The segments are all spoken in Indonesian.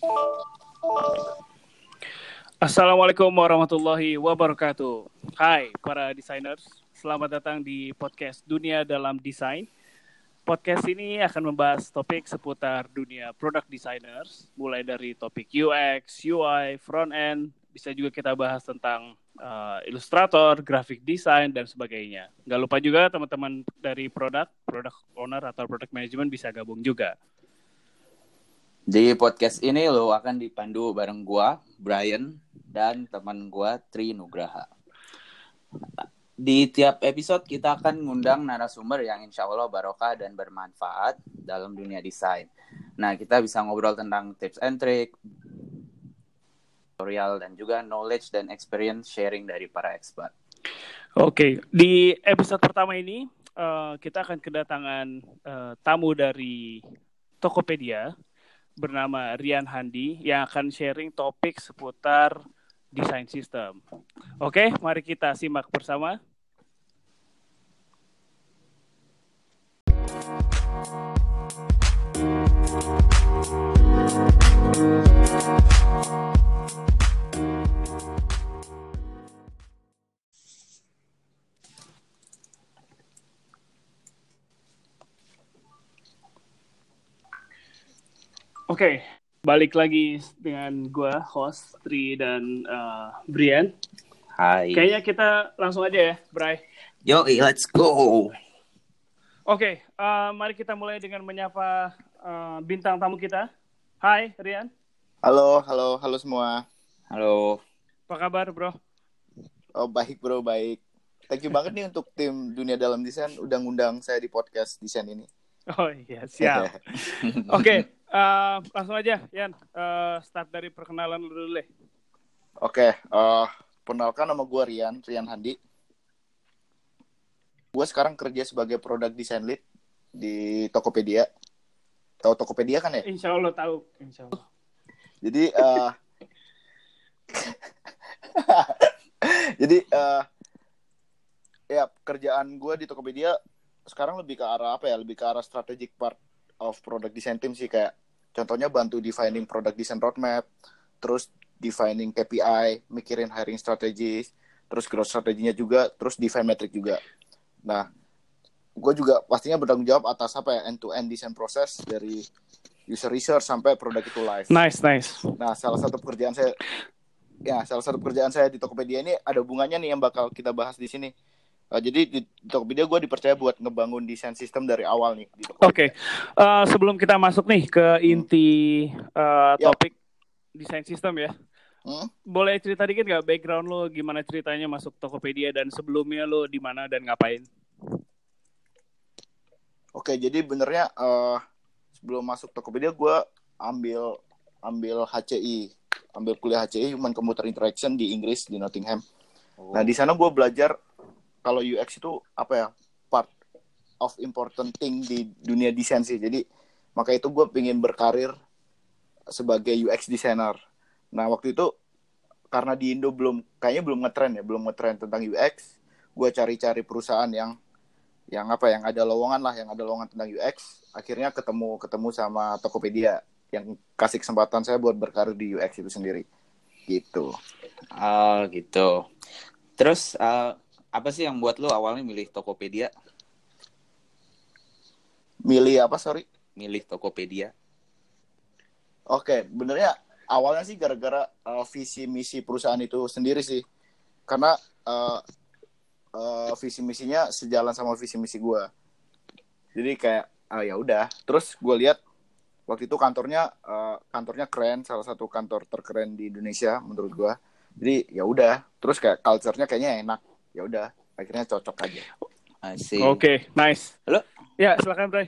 Assalamualaikum warahmatullahi wabarakatuh. Hai para designers, selamat datang di podcast Dunia Dalam Desain. Podcast ini akan membahas topik seputar dunia product designers, mulai dari topik UX, UI, front end, bisa juga kita bahas tentang ilustrator, graphic design, dan sebagainya. Nggak lupa juga teman-teman dari product owner atau product management bisa gabung juga. Di podcast ini lo akan dipandu bareng gua, Brian, dan teman gua, Tri Nugraha. Di tiap episode kita akan ngundang narasumber yang insya Allah barokah dan bermanfaat dalam dunia desain. Nah, kita bisa ngobrol tentang tips and trick, tutorial, dan juga knowledge dan experience sharing dari para expert. Oke, di episode pertama ini kita akan kedatangan tamu dari Tokopedia bernama Rian Handi yang akan sharing topik seputar desain sistem. Oke, mari kita simak bersama. Oke, balik lagi dengan gue, host Tri dan Brian. Hai. Kayaknya kita langsung aja ya, Bray. Yo, let's go. Oke, mari kita mulai dengan menyapa bintang tamu kita. Hai, Rian. Halo semua. Halo. Apa kabar, bro? Oh, baik bro, baik. Thank you banget nih untuk tim Dunia Dalam Desain udah ngundang saya di podcast desain ini. Oh iya, siap. Oke, langsung aja, Yan. Start dari perkenalan dulu deh. Oke, perkenalkan nama gue Rian Handi. Gue sekarang kerja sebagai product design lead di Tokopedia. Tahu Tokopedia kan ya? Insya Allah tahu, insya Allah. Jadi, ya kerjaan gue di Tokopedia sekarang lebih ke arah apa ya? Lebih ke arah strategic part of product design team sih, kayak contohnya bantu defining product design roadmap, terus defining KPI, mikirin hiring strategies, terus growth strateginya juga, terus define metric juga. Nah, gue juga pastinya bertanggung jawab atas apa ya, end-to-end design proses dari user research sampai produk itu live. Nice. Nah, salah satu pekerjaan saya di Tokopedia ini ada hubungannya nih yang bakal kita bahas di sini. Jadi di Tokopedia gue dipercaya buat ngebangun desain sistem dari awal nih. Oke. Sebelum kita masuk nih ke inti topik desain sistem ya. Boleh cerita dikit nggak background lo, gimana ceritanya masuk Tokopedia dan sebelumnya lo di mana dan ngapain? Oke, jadi benernya sebelum masuk Tokopedia gue ambil HCI, ambil kuliah HCI Human Computer Interaction di Inggris, di Nottingham. Nah, di sana gue belajar kalau UX itu apa ya, part of important thing di dunia desain sih. Jadi maka itu gue pengen berkarir sebagai UX designer. Nah, waktu itu karena di Indo belum ngetren tentang UX, gue cari-cari perusahaan yang ada lowongan tentang UX. Akhirnya ketemu sama Tokopedia yang kasih kesempatan saya buat berkarir di UX itu sendiri. Gitu. Oh, gitu. Terus apa sih yang buat lo awalnya milih Tokopedia? Milih apa, sorry? Milih Tokopedia. Oke, benernya awalnya sih gara-gara visi misi perusahaan itu sendiri sih. Karena visi misinya sejalan sama visi misi gue. Jadi kayak ya udah. Terus gue lihat waktu itu kantornya keren, salah satu kantor terkeren di Indonesia menurut gue. Jadi ya udah. Terus kayak culture-nya kayaknya enak. Ya udah, akhirnya cocok aja. Oke, nice. Lo? Ya, silakan, Bray.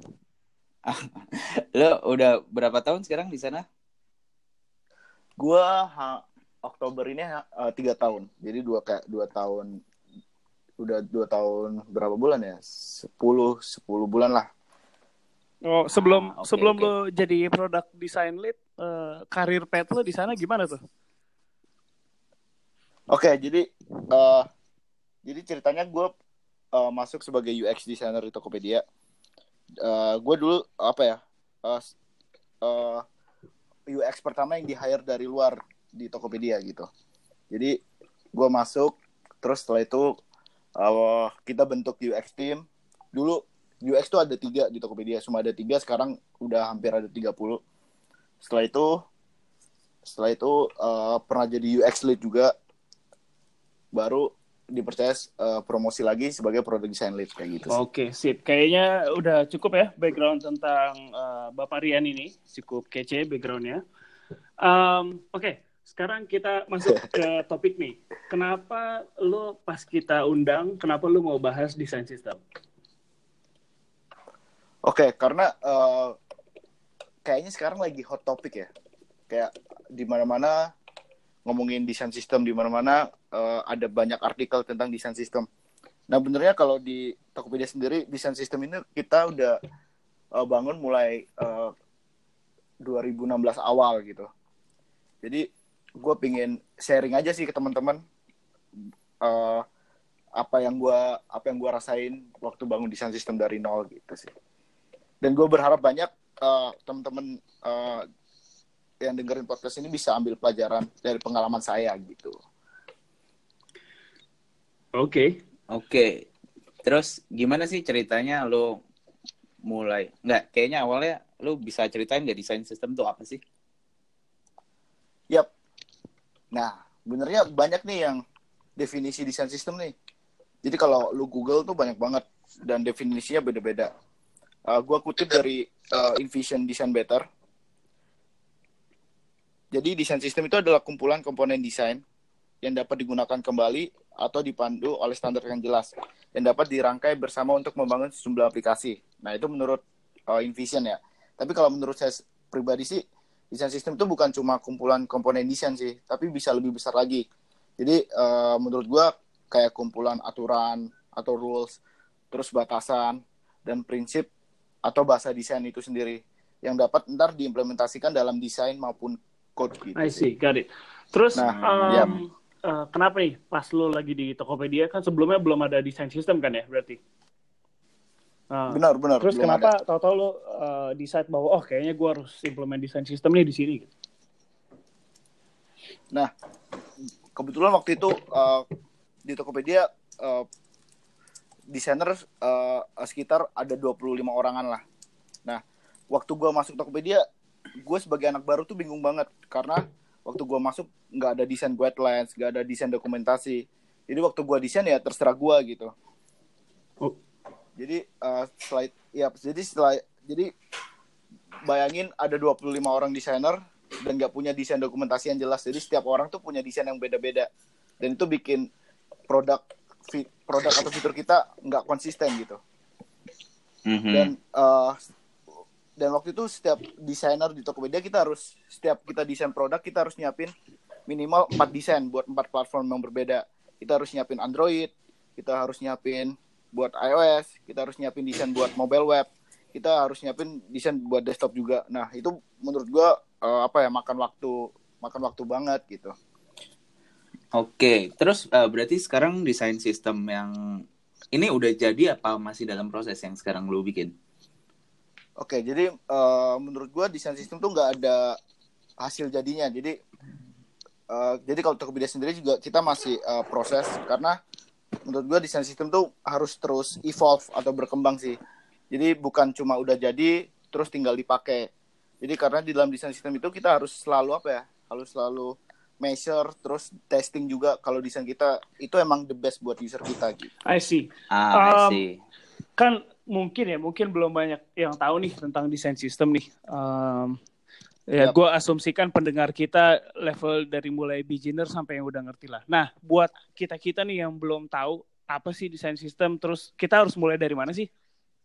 Lo udah berapa tahun sekarang di sana? Gua Oktober ini 3 tahun. Jadi 2 tahun. Udah 2 tahun berapa bulan ya? 10 bulan lah. Oh, sebelum lo jadi product design lead, karir path lo di sana gimana tuh? Oke, jadi ceritanya gue masuk sebagai UX designer di Tokopedia. Gue dulu apa ya? UX pertama yang di-hire dari luar di Tokopedia gitu. Jadi gue masuk, terus setelah itu kita bentuk UX team. Dulu UX tuh ada 3 di Tokopedia, cuma ada 3, sekarang udah hampir ada 30. Setelah itu pernah jadi UX lead juga, baru dipercaya promosi lagi sebagai product design lead kayak gitu sih. Oke, sip. Kayaknya udah cukup ya background tentang Bapak Rian ini. Cukup kece backgroundnya. Oke, sekarang kita masuk ke topik nih. Kenapa lu pas kita undang, kenapa lu mau bahas desain sistem? Oke, karena kayaknya sekarang lagi hot topic ya. Kayak di mana-mana ngomongin desain sistem, di mana-mana ada banyak artikel tentang desain sistem. Nah, benernya kalau di Tokopedia sendiri, desain sistem ini kita udah bangun mulai 2016 awal gitu. Jadi, gue pengen sharing aja sih ke teman-teman apa yang gue rasain waktu bangun desain sistem dari nol gitu sih. Dan gue berharap banyak teman-teman yang dengerin podcast ini bisa ambil pelajaran dari pengalaman saya gitu. Oke. Terus gimana sih ceritanya lo mulai? Nggak, kayaknya awalnya lo bisa ceritain nggak desain sistem tuh apa sih? Yap. Nah, benernya banyak nih yang definisi desain sistem nih. Jadi kalau lo Google tuh banyak banget dan definisinya beda-beda. Gue kutip dari InVision Design Better. Jadi desain sistem itu adalah kumpulan komponen desain yang dapat digunakan kembali atau dipandu oleh standar yang jelas yang dapat dirangkai bersama untuk membangun sejumlah aplikasi. Nah, itu menurut InVision ya. Tapi kalau menurut saya pribadi sih, desain sistem itu bukan cuma kumpulan komponen desain sih, tapi bisa lebih besar lagi. Jadi menurut gue kayak kumpulan aturan atau rules, terus batasan dan prinsip atau bahasa desain itu sendiri yang dapat ntar diimplementasikan dalam desain maupun code gitu. I see, got it. Terus Nah, kenapa nih pas lu lagi di Tokopedia kan sebelumnya belum ada desain sistem kan ya berarti? Benar. Terus kenapa tahu-tahu lu decide bahwa kayaknya gue harus implement desain sistem nih di sini gitu? Nah, kebetulan waktu itu di Tokopedia desainer sekitar ada 25 orangan lah. Nah, waktu gue masuk Tokopedia, gue sebagai anak baru tuh bingung banget karena waktu gue masuk nggak ada desain guidelines, nggak ada desain dokumentasi. Jadi waktu gue desain ya terserah gue gitu. Jadi jadi bayangin ada 25 orang desainer dan nggak punya desain dokumentasi yang jelas. Jadi setiap orang tuh punya desain yang beda-beda dan itu bikin produk atau fitur kita nggak konsisten gitu. Dan waktu itu setiap desainer di Tokopedia setiap kita desain produk kita harus nyiapin minimal 4 desain buat 4 platform yang berbeda. Kita harus nyiapin Android, kita harus nyiapin buat iOS, kita harus nyiapin desain buat mobile web, kita harus nyiapin desain buat desktop juga. Nah, itu menurut gua makan waktu banget gitu. Oke, terus berarti sekarang desain sistem yang ini udah jadi apa masih dalam proses yang sekarang lo bikin? Oke, jadi menurut gue desain sistem tuh nggak ada hasil jadinya. Jadi kalau Tokopedia sendiri juga kita masih proses karena menurut gue desain sistem tuh harus terus evolve atau berkembang sih. Jadi bukan cuma udah jadi terus tinggal dipakai. Jadi karena di dalam desain sistem itu kita harus selalu harus selalu measure terus testing juga kalau desain kita itu emang the best buat user kita gitu. I see. I see. Kan mungkin belum banyak yang tahu nih tentang desain sistem nih. Gue asumsikan pendengar kita level dari mulai beginner sampai yang udah ngerti lah. Nah, buat kita nih yang belum tahu apa sih desain sistem, terus kita harus mulai dari mana sih?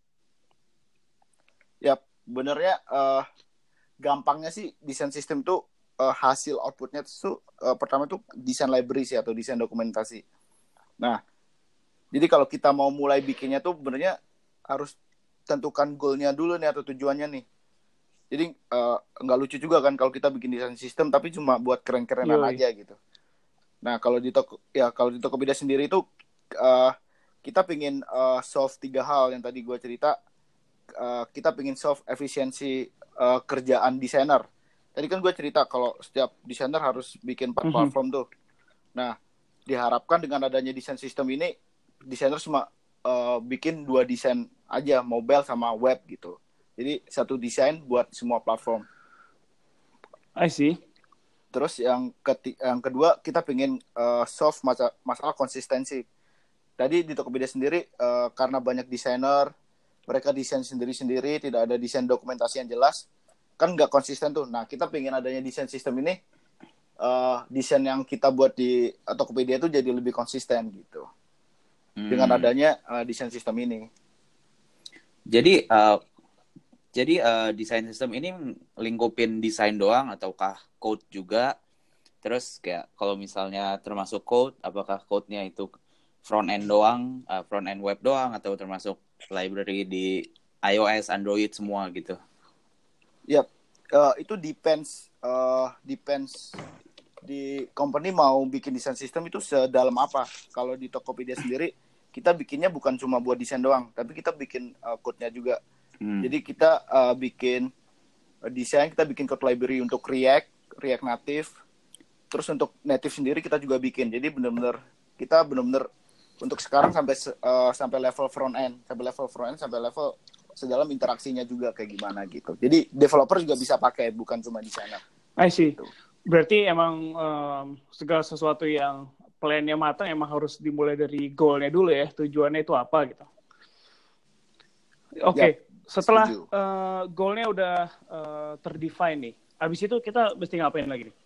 Ya, benernya gampangnya sih desain sistem tuh hasil outputnya tuh pertama tuh desain library sih atau desain dokumentasi. Nah, jadi kalau kita mau mulai bikinnya tuh benernya harus tentukan goalnya dulu nih atau tujuannya nih. Jadi nggak lucu juga kan kalau kita bikin desain sistem tapi cuma buat keren-kerenan aja gitu. Nah kalau di Tokopedia sendiri itu kita pingin solve 3 hal yang tadi gue cerita. Kita pingin solve efisiensi kerjaan desainer. tadi kan gue cerita kalau setiap desainer harus bikin 4 platform tuh. Nah, diharapkan dengan adanya desain sistem ini, desainer cuma bikin 2 desain aja, mobile sama web gitu. Jadi satu desain buat semua platform. I see. Terus yang kedua, kita pengen solve masalah konsistensi. Tadi di Tokopedia sendiri, karena banyak desainer, mereka desain sendiri-sendiri, tidak ada desain dokumentasi yang jelas, kan nggak konsisten tuh. Nah, kita pengen adanya desain sistem ini, desain yang kita buat di Tokopedia itu jadi lebih konsisten gitu. Dengan adanya desain sistem ini. Jadi desain sistem ini lingkupin desain doang ataukah code juga? Terus kayak kalau misalnya termasuk code, apakah code-nya itu front end doang, front end web doang, atau termasuk library di iOS, Android semua gitu? Yap, itu depends di company mau bikin desain sistem itu sedalam apa. Kalau di Tokopedia sendiri, kita bikinnya bukan cuma buat desain doang, tapi kita bikin code-nya juga. Jadi kita bikin desain, kita bikin code library untuk React Native. Terus untuk native sendiri kita juga bikin. Jadi kita benar-benar untuk sekarang sampai level front end, sampai level sedalam interaksinya juga kayak gimana gitu. Jadi developer juga bisa pakai, bukan cuma desainer. I see. Gitu. Berarti emang segala sesuatu yang plan-nya matang emang harus dimulai dari goal-nya dulu ya, tujuannya itu apa gitu. Oke. Yep. Setelah goal-nya udah terdefine nih, abis itu kita mesti ngapain lagi nih?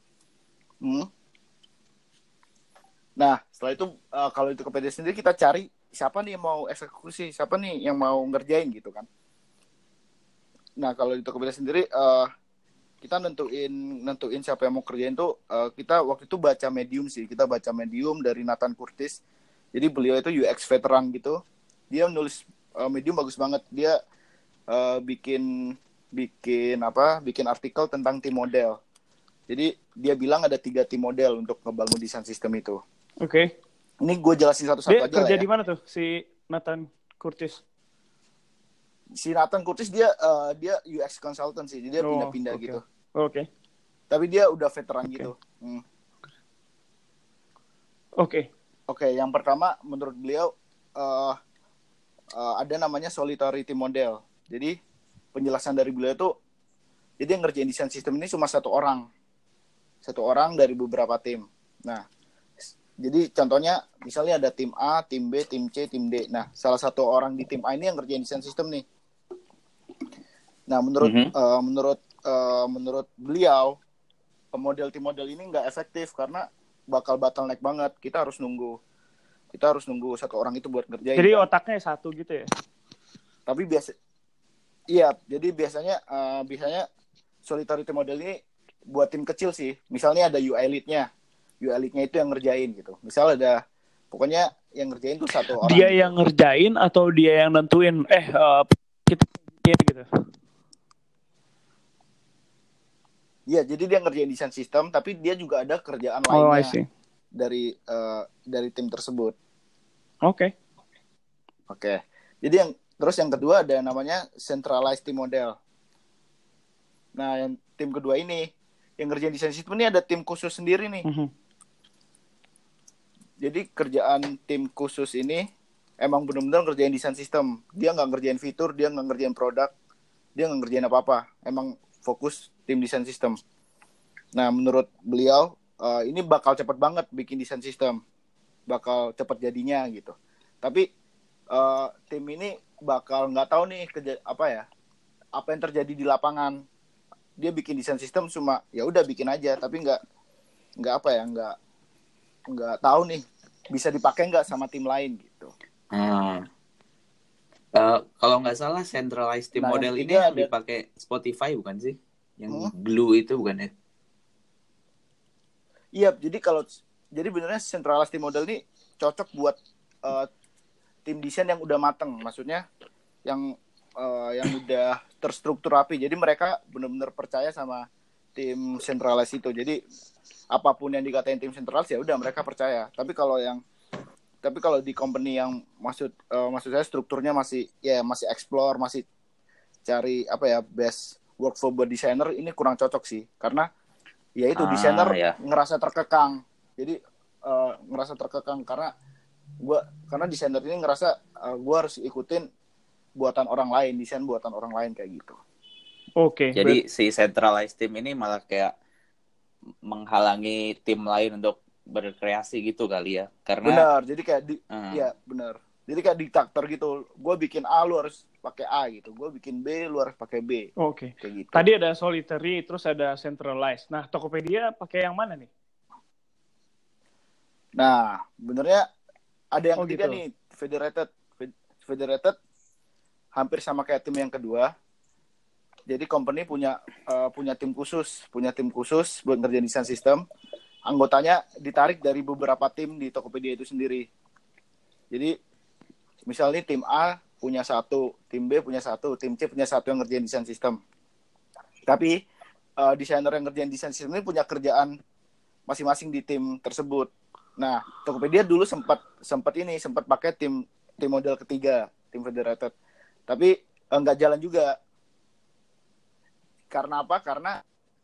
Nah, setelah itu kalau di Tokopedia sendiri kita cari siapa nih yang mau eksekusi, siapa nih yang mau ngerjain gitu kan. Nah, kalau di Tokopedia sendiri kita nentuin siapa yang mau kerjain tuh, kita waktu itu baca Medium dari Nathan Curtis. Jadi beliau itu UX veteran gitu. Dia nulis Medium bagus banget. Dia bikin artikel tentang tim model. Jadi dia bilang ada 3 tim model untuk ngebangun desain sistem itu. Oke. Ini gue jelasin satu-satu aja lah ya. Dia kerja di mana tuh si Nathan Curtis? Si Nathan Curtis dia UX consultant sih. Jadi dia pindah-pindah gitu. Oke. Tapi dia udah veteran gitu. Oke, yang pertama menurut beliau ada namanya solidarity model. Jadi penjelasan dari beliau itu, jadi yang ngerjain desain sistem ini cuma satu orang dari beberapa tim. Nah, jadi contohnya misalnya ada tim A, tim B, tim C, tim D. Nah, salah satu orang di tim A ini yang ngerjain desain sistem nih. Nah, menurut beliau, tim model ini nggak efektif karena bakal bottleneck banget. Kita harus nunggu satu orang itu buat ngerjain. Jadi otaknya satu gitu ya? Tapi jadi biasanya solidarity model ini buat tim kecil sih. Misalnya ada UI lead-nya itu yang ngerjain gitu. Misal pokoknya yang ngerjain tuh satu orang. Dia yang ngerjain atau dia yang nentuin kita gitu. Iya, jadi dia ngerjain desain sistem, tapi dia juga ada kerjaan lainnya dari tim tersebut. Oke. Jadi yang kedua ada namanya centralized team model. Nah, yang tim kedua ini yang ngerjain desain sistem ini ada tim khusus sendiri nih. Jadi kerjaan tim khusus ini emang benar-benar ngerjain desain sistem. Dia nggak ngerjain fitur, dia nggak ngerjain produk, dia nggak ngerjain apa-apa. Emang fokus tim desain sistem. Nah, menurut beliau ini bakal cepet banget bikin desain sistem, bakal cepet jadinya gitu. Tapi tim ini bakal nggak tahu nih apa yang terjadi di lapangan. Dia bikin desain sistem cuma ya udah bikin aja, tapi nggak tahu nih bisa dipakai nggak sama tim lain gitu. Kalau nggak salah centralized team model ini yang dipakai Spotify bukan sih? Yang Glue itu bukan ya? Iya, jadi benernya centralized team model ini cocok buat tim desain yang udah mateng, maksudnya yang udah terstruktur rapi. Jadi mereka benar-benar percaya sama tim centralized itu. Jadi apapun yang dikatain tim centralized ya udah mereka percaya. Tapi kalau di company yang maksud saya strukturnya masih explore, masih cari best workflow buat desainer ini kurang cocok sih, karena ya itu desainer ya. ngerasa terkekang. Jadi ngerasa terkekang karena desainer ini ngerasa gue harus ikutin buatan orang lain, desain buatan orang lain kayak gitu. Oke. Jadi si centralized team ini malah kayak menghalangi tim lain untuk berkreasi gitu kali ya. Karena benar, jadi kayak ya benar. Jadi kayak diktator gitu. Gue bikin A, lu harus pakai A gitu. Gue bikin B, lu harus pakai B. Oke. Kayak gitu. Tadi ada solitary, terus ada centralized. Nah, Tokopedia pakai yang mana nih? Nah, benernya ada yang ketiga gitu. nih, federated hampir sama kayak tim yang kedua. Jadi company punya tim khusus buat ngerjain desain sistem. Anggotanya ditarik dari beberapa tim di Tokopedia itu sendiri. Jadi misalnya tim A punya satu, tim B punya satu, tim C punya satu yang ngerjain desain sistem. Tapi desainer yang ngerjain desain sistem ini punya kerjaan masing-masing di tim tersebut. Nah, Tokopedia dulu sempat pakai tim model ketiga, tim federated. Tapi nggak jalan juga. Karena apa? Karena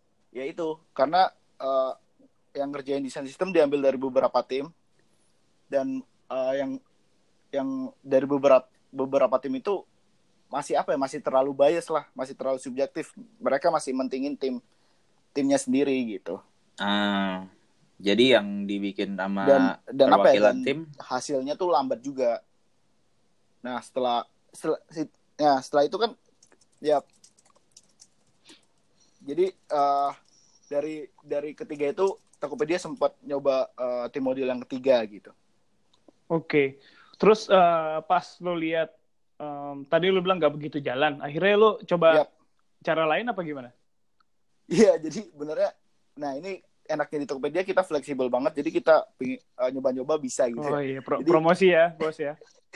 yang ngerjain desain sistem diambil dari beberapa tim, dan yang dari beberapa tim itu masih terlalu bias lah, masih terlalu subjektif. Mereka masih mentingin timnya sendiri gitu. Jadi yang dibikin sama dan perwakilan tim hasilnya tuh lambat juga. Nah, setelah itu kan ya, jadi dari ketiga itu Tokopedia sempat nyoba tim model yang ketiga gitu. Oke. Terus pas lo lihat tadi lo bilang nggak begitu jalan, akhirnya lo coba cara lain apa gimana? Iya, jadi benernya, nah ini enaknya di Tokopedia kita fleksibel banget, jadi kita nyoba-nyoba bisa gitu. Oh iya, promosi ya bos ya.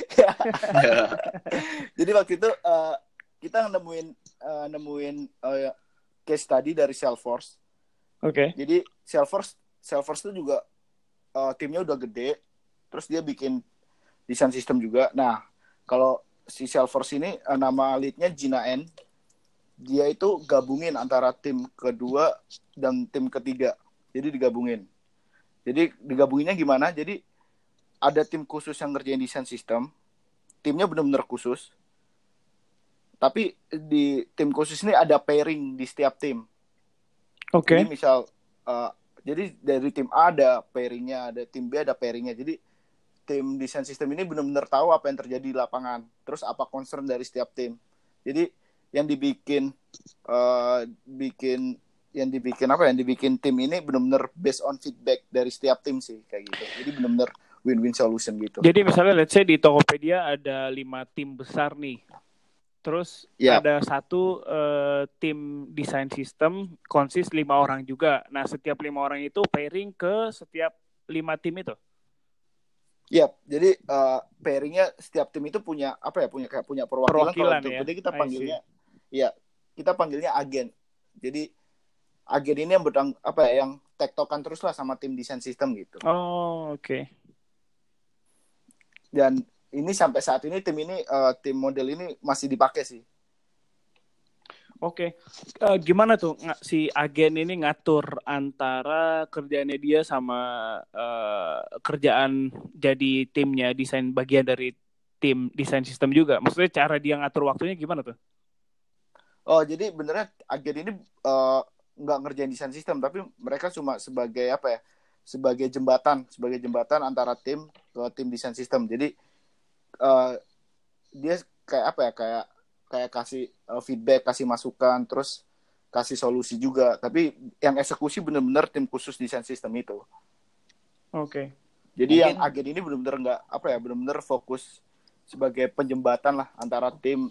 Jadi waktu itu kita nemuin case study dari Salesforce. Oke. Jadi Salesforce itu juga timnya udah gede, terus dia bikin desain sistem juga. Nah, kalau si Salesforce ini nama lead-nya Gina N. Dia itu gabungin antara tim kedua dan tim ketiga. Jadi digabungin. Jadi digabunginnya gimana? Jadi ada tim khusus yang ngerjain desain sistem. Timnya benar-benar khusus. Tapi di tim khusus ini ada pairing di setiap tim. Oke. Jadi misal, jadi dari tim A ada pairingnya, ada tim B ada pairingnya. Jadi tim desain sistem ini benar-benar tahu apa yang terjadi di lapangan. Terus apa concern dari setiap tim. Jadi yang dibikin tim ini benar-benar based on feedback dari setiap tim sih, kayak gitu. Jadi benar-benar win-win solution gitu. Jadi misalnya let's say di Tokopedia ada 5 tim besar nih. Terus ada satu tim desain sistem konsis 5 orang juga. Nah, setiap 5 orang itu pairing ke setiap 5 tim itu. Iya, jadi pairingnya setiap tim itu punya perwakilan ya. Jadi kita panggilnya agen. Jadi agen ini yang tektokan terus lah sama tim desain sistem gitu. Oh, oke. Dan ini sampai saat ini tim model ini masih dipakai sih. Oke. Gimana tuh si agen ini ngatur antara kerjaannya dia sama kerjaan jadi timnya desain bagian dari tim desain sistem juga? Maksudnya cara dia ngatur waktunya gimana tuh? Oh, jadi benernya agen ini nggak ngerjain desain sistem, tapi mereka cuma sebagai sebagai jembatan antara tim ke tim desain sistem. Jadi dia kayak kasih feedback, kasih masukan, terus kasih solusi juga. Tapi yang eksekusi benar-benar tim khusus desain sistem itu. Oke. Jadi yang agen ini benar-benar benar-benar fokus sebagai penjembatan lah antara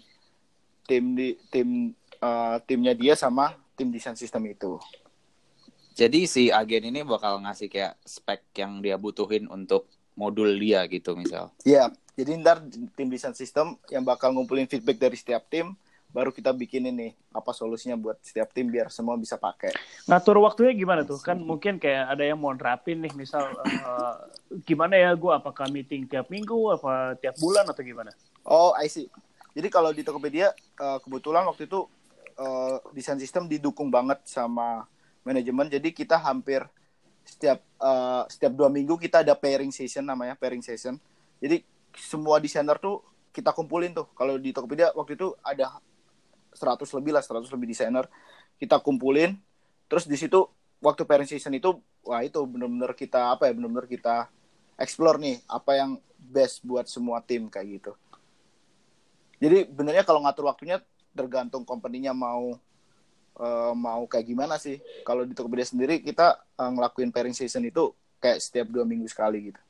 timnya dia sama tim desain sistem itu. Jadi si agen ini bakal ngasih kayak spek yang dia butuhin untuk modul dia gitu misal. Iya, jadi ntar tim desain sistem yang bakal ngumpulin feedback dari setiap tim, baru kita bikin ini apa solusinya buat setiap tim biar semua bisa pakai. Ngatur waktunya gimana tuh? Kan mungkin kayak ada yang mau nerapin nih, misal gimana ya, gue apakah meeting tiap minggu, apa tiap bulan atau gimana? Oh, I see. Jadi kalau di Tokopedia kebetulan waktu itu desain sistem didukung banget sama manajemen. Jadi kita hampir setiap 2 minggu kita ada pairing session namanya, pairing session. Jadi semua desainer tuh kita kumpulin tuh. Kalau di Tokopedia waktu itu ada 100 lebih desainer. Kita kumpulin, terus di situ waktu pairing session itu, wah itu benar-benar kita explore nih apa yang best buat semua tim kayak gitu. Jadi benernya kalau ngatur waktunya tergantung company-nya mau kayak gimana sih. Kalau di Tokopedia sendiri kita ngelakuin pairing session itu kayak setiap 2 minggu sekali gitu.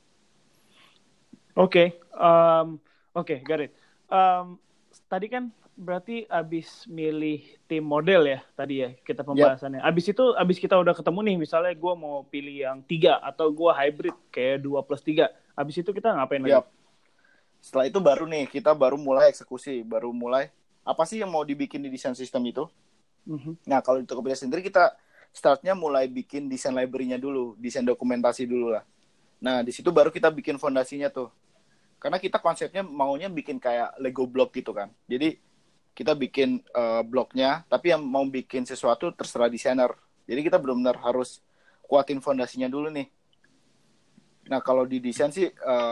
Oke, got it. Tadi kan berarti abis milih tim model ya tadi ya kita pembahasannya. Abis kita udah ketemu nih, misalnya gue mau pilih yang 3 atau gue hybrid kayak 2+3. Abis itu kita ngapain lagi? Setelah itu baru nih kita mulai eksekusi, baru mulai apa sih yang mau dibikin di desain sistem itu. Nah kalau di Tokopedia sendiri kita startnya mulai bikin desain library-nya dulu, desain dokumentasi dulu lah. Nah di situ baru kita bikin fondasinya tuh. Karena kita konsepnya maunya bikin kayak Lego block gitu kan. Jadi kita bikin bloknya, tapi yang mau bikin sesuatu terserah desainer. Jadi kita benar-benar harus kuatin fondasinya dulu nih. Nah kalau di desain sih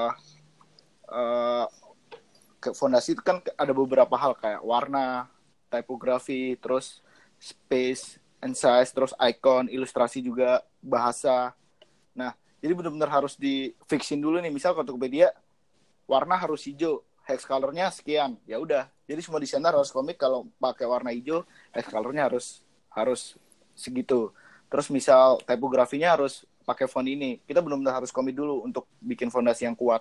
fondasi itu kan ada beberapa hal kayak warna, typography, terus space and size, terus icon, ilustrasi juga, bahasa. Nah jadi benar-benar harus di fixin dulu nih. Misal kalau Tokopedia warna harus hijau, hex color-nya sekian, ya udah. Jadi semua desainer harus komit kalau pakai warna hijau, hex color-nya harus segitu. Terus misal typografinya harus pakai font ini. Kita benar-benar harus komit dulu untuk bikin fondasi yang kuat.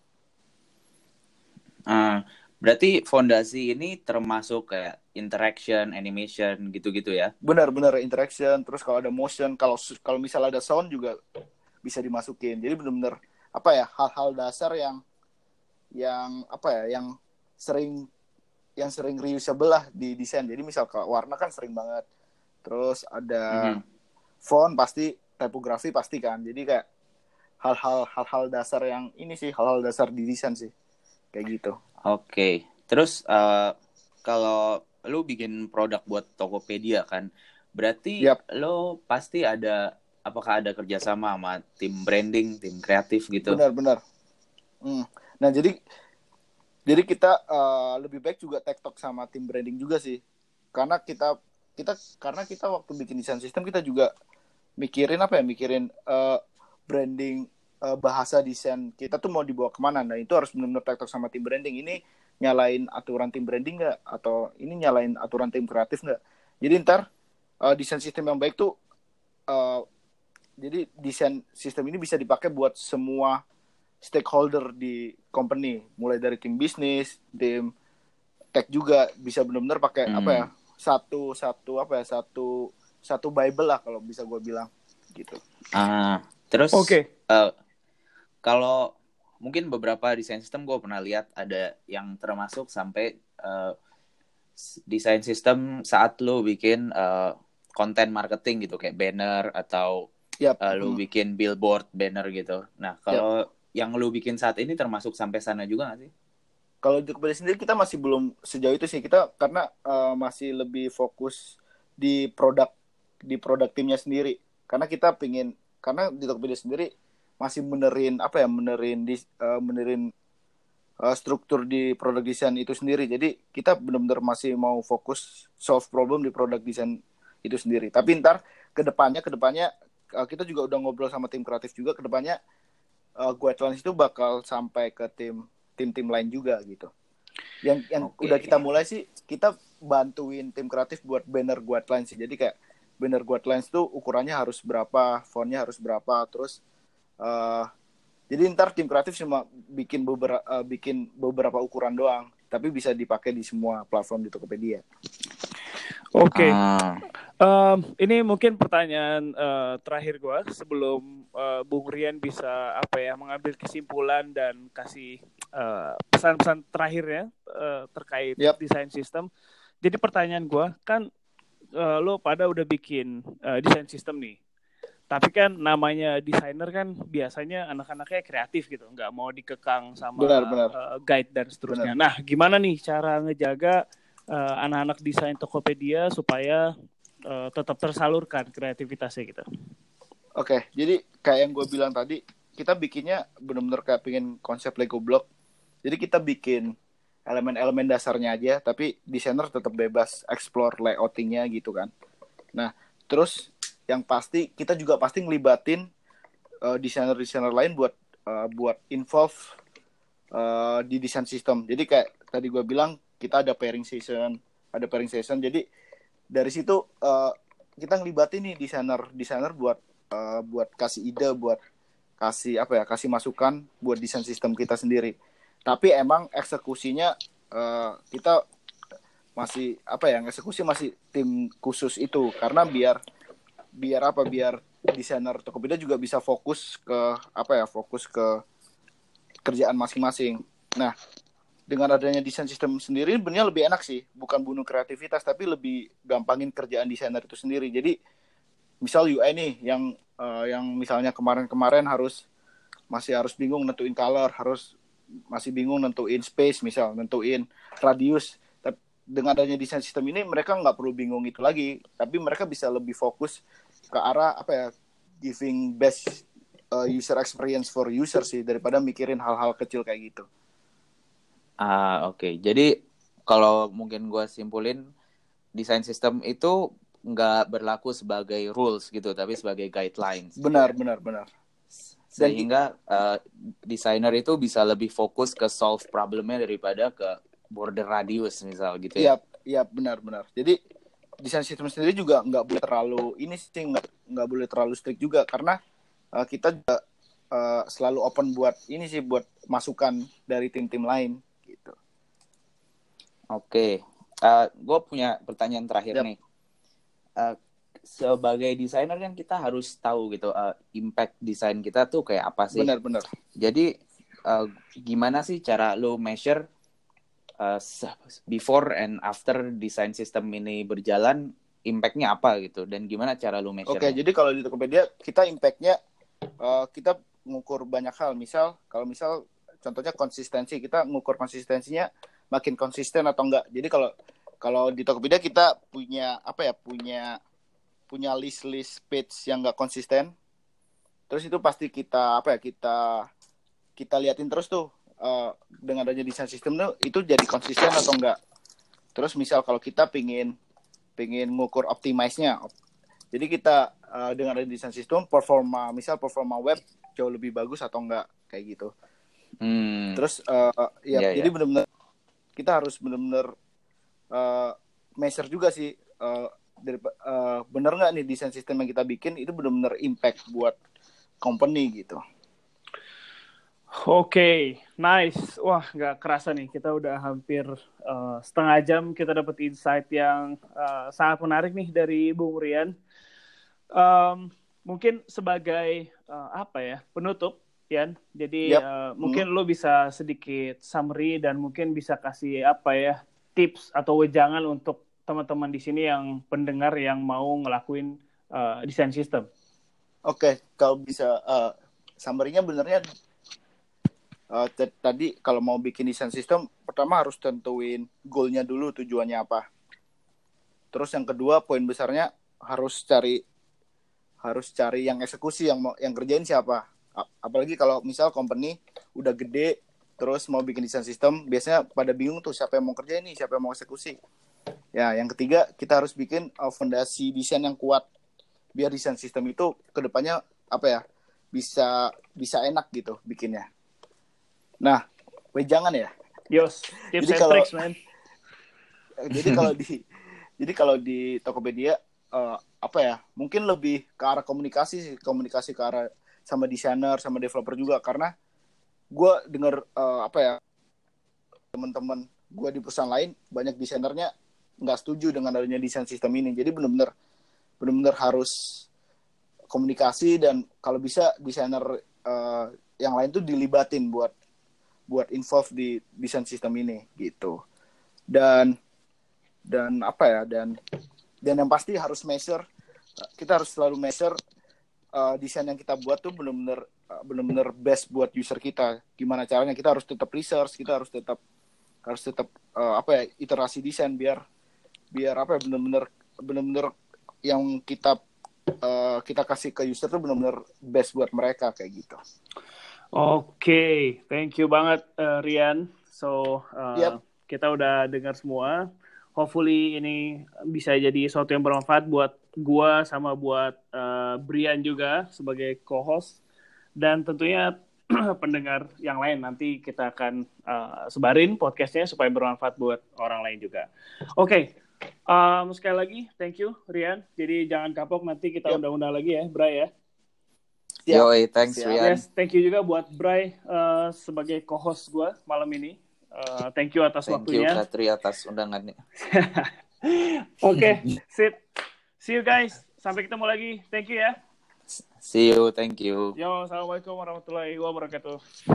Berarti fondasi ini termasuk kayak interaction, animation gitu-gitu ya? Benar-benar interaction. Terus kalau ada motion, kalau misal ada sound juga bisa dimasukin. Jadi benar-benar hal-hal dasar yang sering reusable lah di desain. Jadi misal warna kan sering banget. Terus ada font pasti, typografi pasti kan. Jadi kayak hal-hal dasar yang ini sih, hal-hal dasar di desain sih. Kayak gitu. Oke. Terus kalau lu bikin produk buat Tokopedia kan, berarti lo pasti apakah ada kerjasama sama tim branding, tim kreatif gitu? Benar. Nah jadi kita lebih baik juga TikTok sama tim branding juga sih, karena kita waktu bikin desain sistem kita juga mikirin branding, bahasa desain kita tuh mau dibawa kemana. Nah itu harus benar-benar TikTok sama tim branding. Ini nyalain aturan tim branding nggak, atau ini nyalain aturan tim kreatif nggak. Jadi ntar desain sistem yang baik tuh jadi desain sistem ini bisa dipakai buat semua stakeholder di company, mulai dari tim bisnis, tim tech juga bisa benar-benar pakai satu Bible lah kalau bisa gue bilang gitu. Terus kalau mungkin beberapa desain sistem gue pernah lihat ada yang termasuk sampai desain sistem saat lo bikin konten marketing gitu kayak banner atau lo bikin billboard banner gitu. Nah kalau yang lu bikin saat ini termasuk sampai sana juga nggak sih? Kalau di Tokopedia sendiri kita masih belum sejauh itu sih, kita karena masih lebih fokus di produk timnya sendiri. Karena karena di Tokopedia sendiri masih benerin struktur di produk desain itu sendiri. Jadi kita benar-benar masih mau fokus solve problem di produk desain itu sendiri. Tapi ntar kedepannya kita juga udah ngobrol sama tim kreatif juga, kedepannya guidelines itu bakal sampai ke tim lain juga gitu. Yang udah kita mulai sih, kita bantuin tim kreatif buat banner guidelines sih. Jadi kayak banner guidelines tuh ukurannya harus berapa, fontnya harus berapa, terus jadi ntar tim kreatif cuma bikin beberapa ukuran doang, tapi bisa dipakai di semua platform di Tokopedia. Oke. Ini mungkin pertanyaan terakhir gue sebelum Bung Rian bisa mengambil kesimpulan dan kasih pesan-pesan terakhirnya terkait desain sistem. Jadi pertanyaan gue kan lo pada udah bikin desain sistem nih. Tapi kan namanya desainer kan biasanya anak-anaknya kreatif gitu, nggak mau dikekang sama guide dan seterusnya. Benar. Nah, gimana nih cara ngejaga anak-anak desain Tokopedia supaya tetap tersalurkan kreativitasnya gitu. Oke, jadi kayak yang gue bilang tadi, kita bikinnya benar-benar kayak pengen konsep Lego block. Jadi kita bikin elemen-elemen dasarnya aja, tapi desainer tetap bebas explore layoutingnya gitu kan. Nah, terus yang pasti kita juga pasti ngelibatin desainer-desainer lain buat involve di desain sistem. Jadi kayak tadi gue bilang kita ada pairing session. Jadi dari situ kita ngelibatin nih desainer buat kasih ide, buat kasih masukan buat desain sistem kita sendiri. Tapi emang eksekusinya kita masih eksekusi masih tim khusus itu, karena biar desainer Tokopedia juga bisa fokus ke kerjaan masing-masing. Nah, dengan adanya desain sistem sendiri benernya lebih enak sih, bukan bunuh kreativitas tapi lebih gampangin kerjaan desainer itu sendiri. Jadi misal UI nih yang misalnya kemarin masih harus bingung nentuin color, masih bingung nentuin space, misal nentuin radius. Tapi dengan adanya desain sistem ini mereka nggak perlu bingung itu lagi, tapi mereka bisa lebih fokus ke arah giving best user experience for user sih, daripada mikirin hal-hal kecil kayak gitu. Oke. Jadi kalau mungkin gue simpulin, desain sistem itu nggak berlaku sebagai rules gitu, tapi sebagai guidelines. Benar. Sehingga desainer itu bisa lebih fokus ke solve problemnya daripada ke border radius misal gitu ya. Iya, benar. Jadi desain sistem sendiri juga nggak boleh nggak boleh terlalu strict juga, karena kita juga selalu open buat masukan dari tim-tim lain gitu. Oke. Gue punya pertanyaan terakhir nih. Sebagai desainer kan kita harus tahu gitu impact desain kita tuh kayak apa sih. Benar. Jadi gimana sih cara lo measure before and after desain sistem ini berjalan, impact-nya apa gitu, dan gimana cara lo measure? Oke, jadi kalau di Tokopedia kita impact-nya kita ngukur banyak hal. Misal contohnya konsistensi, kita ngukur konsistensinya makin konsisten atau enggak. Jadi kalau di Tokopedia kita punya list page yang nggak konsisten, terus itu pasti kita liatin terus tuh dengan adanya desain sistem tuh itu jadi konsisten atau enggak. Terus misal kalau kita pingin ngukur optimize-nya, jadi kita dengan adanya desain sistem performa web jauh lebih bagus atau enggak, kayak gitu. Terus jadi benar-benar kita harus benar-benar measure juga sih, bener nggak nih desain sistem yang kita bikin itu benar-benar impact buat company gitu. Oke, nice. Wah, nggak kerasa nih, kita udah hampir setengah jam kita dapat insight yang sangat menarik nih dari Bung Rian. Mungkin sebagai penutup, Yan. Jadi mungkin lo bisa sedikit summary dan mungkin bisa kasih tips atau wejangan untuk teman-teman di sini yang pendengar yang mau ngelakuin desain sistem. Oke, kalau bisa summary-nya benernya tadi kalau mau bikin desain sistem, pertama harus tentuin goal-nya dulu, tujuannya apa. Terus yang kedua, poin besarnya harus cari yang eksekusi, yang kerjain siapa. Apalagi kalau misal company udah gede terus mau bikin desain sistem, biasanya pada bingung tuh siapa yang mau kerjain nih, siapa yang mau eksekusi. Ya, yang ketiga kita harus bikin fondasi desain yang kuat biar desain sistem itu kedepannya bisa enak gitu bikinnya. Nah, jangan ya. Yos, tips and tricks, man. Jadi kalau di Tokopedia mungkin lebih ke arah komunikasi ke arah sama desainer, sama developer juga, karena gue dengar teman-teman gue di perusahaan lain banyak desainernya nggak setuju dengan adanya desain sistem ini. Jadi benar-benar harus komunikasi, dan kalau bisa desainer yang lain tuh dilibatin buat involve di desain sistem ini gitu. Dan yang pasti harus measure. Kita harus selalu measure desain yang kita buat tuh benar-benar best buat user kita. Gimana caranya? Kita harus tetap research, kita harus tetap iterasi desain biar apa ya, benar-benar yang kita kasih ke user tuh benar-benar best buat mereka kayak gitu. Oke, thank you banget Rian. So Yep. kita udah dengar semua. Hopefully ini bisa jadi sesuatu yang bermanfaat buat gua sama buat Brian juga sebagai co-host, dan tentunya pendengar yang lain. Nanti kita akan sebarin podcastnya supaya bermanfaat buat orang lain juga. Oke. Sekali lagi thank you Rian. Jadi jangan kapok, nanti kita undang-undang lagi ya Bray ya. Yoi, thanks Rian. Yes, thank you juga buat Bray sebagai co-host gue malam ini. Thank you atas waktunya. Thank you Katri atas undangannya. Oke, sip. See you guys. Sampai ketemu lagi. Thank you ya. See you, thank you. Yo, assalamualaikum warahmatullahi wabarakatuh.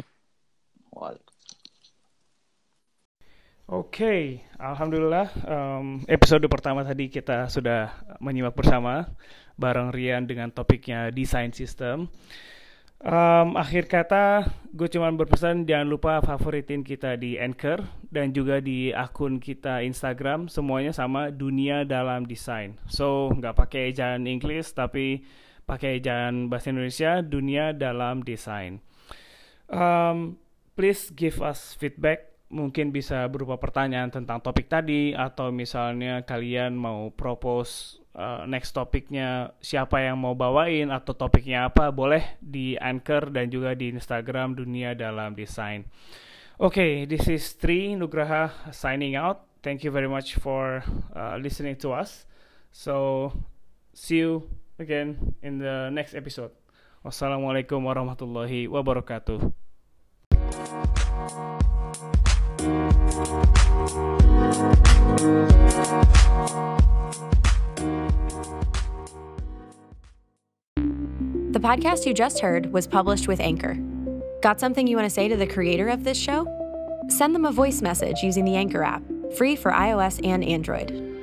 Oke, alhamdulillah episode pertama tadi kita sudah menyimak bersama bareng Rian dengan topiknya design system. Akhir kata, gue cuma berpesan jangan lupa favoritin kita di Anchor dan juga di akun kita Instagram, semuanya sama Dunia Dalam Desain. So, nggak pakai ejaan Inggris tapi pakai ejaan bahasa Indonesia, Dunia Dalam Desain. Please give us feedback. Mungkin bisa berupa pertanyaan tentang topik tadi, atau misalnya kalian mau propose next topiknya siapa yang mau bawain atau topiknya apa, boleh di Anchor dan juga di Instagram Dunia Dalam Desain. Okay, this is Tri Nugraha signing out. Thank you very much for listening to us. So, see you again in the next episode. Wassalamualaikum warahmatullahi wabarakatuh. The podcast you just heard was published with Anchor. Got something you want to say to the creator of this show? Send them a voice message using the Anchor app, free for iOS and Android.